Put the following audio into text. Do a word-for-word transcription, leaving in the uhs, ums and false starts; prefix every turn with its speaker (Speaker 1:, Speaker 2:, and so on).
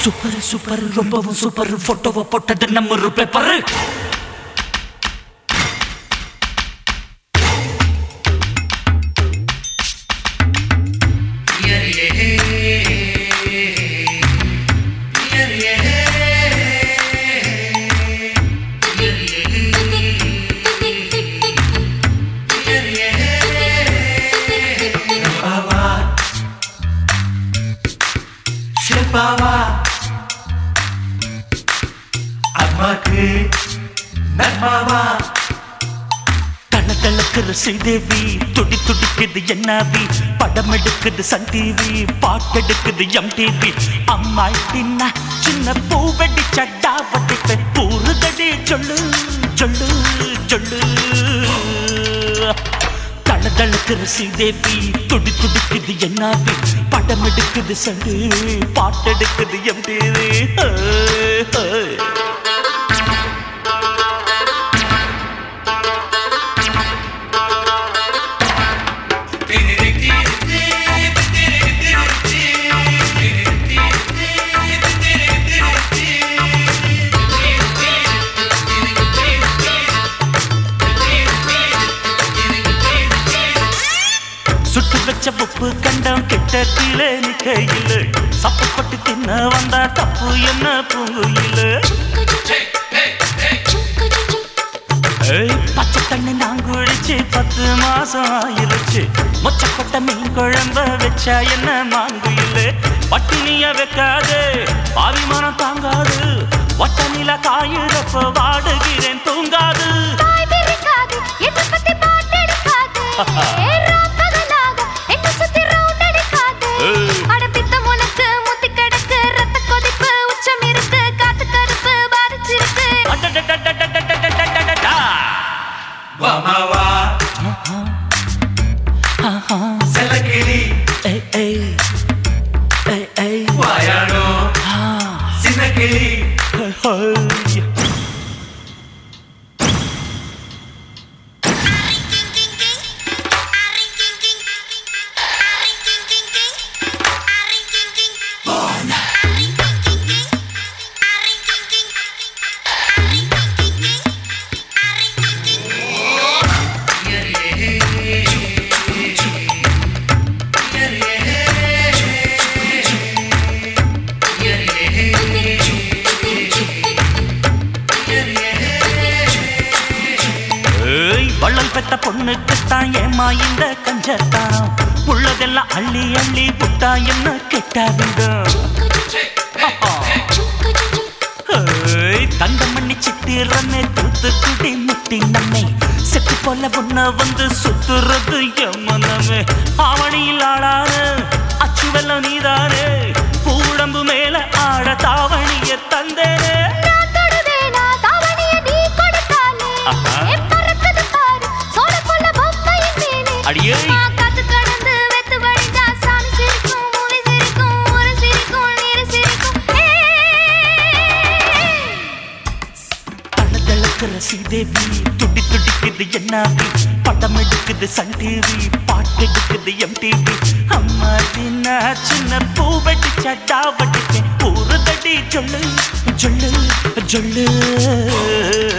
Speaker 1: Super super ரொம்பவும் super போட்டோவை போட்டது நம்ம ஒரு பேப்பர். அம்மாக்கு நன்மாவா தளதளக்குற ஸ்ரீதேவி துடி துடிக்குது என்னாவி படம் எடுக்குது சன் டிவி பாட்டெடுக்குது எம் டிவி அம்மா தின்னா சின்ன பூவெடி சட்டா பட்டிப்ப பூருதடி சொல்லு சொல்லு சொல்லு தளதளக்குற ஸ்ரீதேவி துடி துடிக்குது என்னாவி படம் எடுக்குது சன் டிவி பாட்டெடுக்குது எம் டிவி. சுட்டு வச்ச உப்பு கண்டம் கிட்ட கீழே நிக்கையில சப்பப்பட்டு தின்ன வந்தா தப்பு என்ன பூங்குயில பச்சை தண்ணி நான் குடிச்சு பத்து மாசம் ஆயிருச்சு மொச்சப்பட்ட மீன் குழம்ப வச்சா என்ன மாங்குயில பட்டினிய வைக்காது பாவிமானம் தாங்காது ஒட்ட நில காயிறப்ப வாடுகிறேன் தூங்காது.
Speaker 2: Wamawa Selakili
Speaker 1: Hey hey Hey hey
Speaker 2: Wayano Sinakili
Speaker 1: Hey hey வள்ளல் பெத்த பொண்ணுக்குத்தான் ஏமா இந்த கஞ்சத்தான் உள்ளதெல்லாம் அள்ளி அள்ளி புட்டா என்ன கெட்டாதுங்க. தங்கமண்ணி சித்திரமே தூத்துக்குடி முட்டி நம்மை செத்து போல பொண்ண வந்து சுத்துறது எம்மனமே ஆவணியில் ஆளாரு அச்சு வெள்ளம் நீதானே பூடம்பு மேல ஆட தாவணிய தந்தேனே அடியே தளதளக்குற ஸ்ரீதேவி துடி துடிக்குது என்னாவி படம் எடுக்குது சன் டிவி பாட்டெடுக்குது எம் டிவி அம்மா தின்னா சின்ன பூவெடி சட்டா வட்டிப்பேன் பூருதடி சொல்லு சொல்லு சொல்லு.